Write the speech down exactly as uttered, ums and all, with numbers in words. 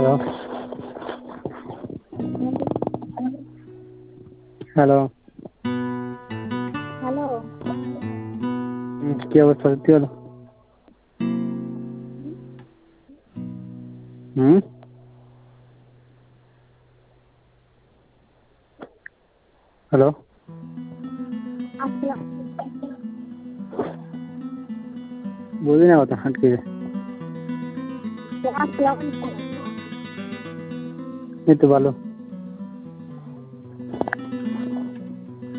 Hello hello hello কি অবস্থা? কি হলো? হুম হ্যালো আসসালাম বুঝি না কথা আটকে যায়। আসসালামু আলাইকুম। এই তো ভালো।